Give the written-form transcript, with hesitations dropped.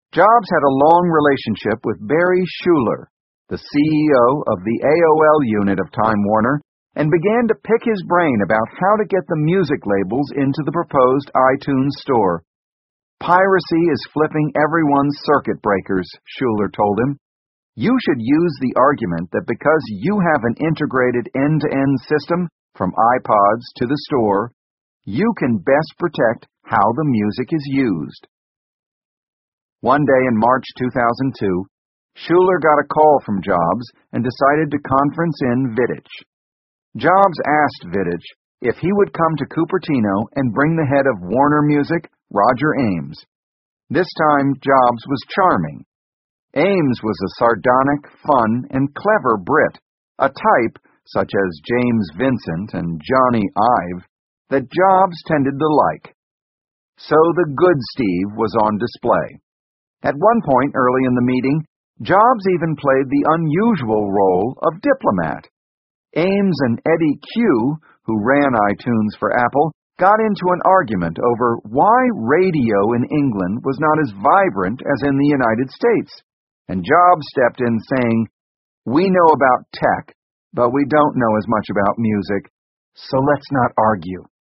Jobs had a long relationship with Barry Schuler, the CEO of the AOL unit of Time Warner, and began to pick his brain about how to get the music labels into the proposed iTunes store. Piracy is flipping everyone's circuit breakers, Schuler told him. You should use the argument that because you have an integrated end-to-end system, from iPods to the store, you can best protect how the music is used. One day in March 2002, Schuler got a call from Jobs and decided to conference in Vittich. Jobs asked Vittich if he would come to Cupertino and bring the head of Warner Music, Roger Ames. This time, Jobs was charming. Ames was a sardonic, fun, and clever Brit, a type, such as James Vincent and Johnny Ive, that Jobs tended to like. So the good Steve was on display. At one point early in the meeting, Jobs even played the unusual role of diplomat. Ames and Eddie Q, who ran iTunes for Apple, got into an argument over why radio in England was not as vibrant as in the United States, and Jobs stepped in saying, "We know about tech, but we don't know as much about music, so let's not argue."